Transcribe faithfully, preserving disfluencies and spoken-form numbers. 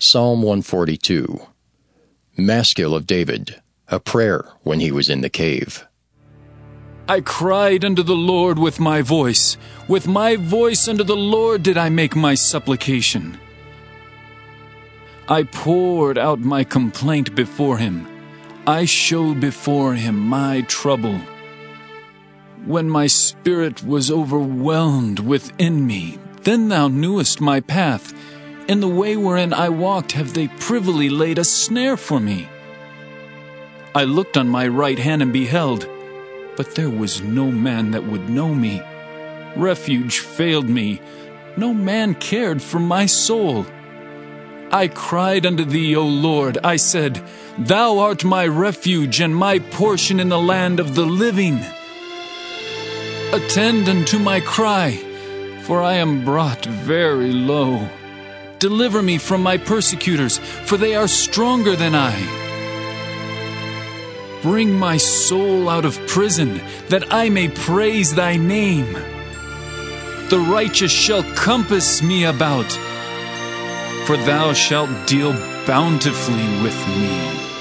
Psalm one forty-two. Maskil of David, a prayer when he was in the cave. I cried unto the Lord with my voice. With my voice unto the Lord did I make my supplication. I poured out my complaint before him. I showed before him my trouble. When my spirit was overwhelmed within me, then thou knewest my path. In the way wherein I walked have they privily laid a snare for me. I looked on my right hand and beheld, but there was no man that would know me. Refuge failed me. No man cared for my soul. I cried unto thee, O Lord. I said, Thou art my refuge and my portion in the land of the living. Attend unto my cry, for I am brought very low. Deliver me from my persecutors, for they are stronger than I. Bring my soul out of prison, that I may praise thy name. The righteous shall compass me about, for thou shalt deal bountifully with me.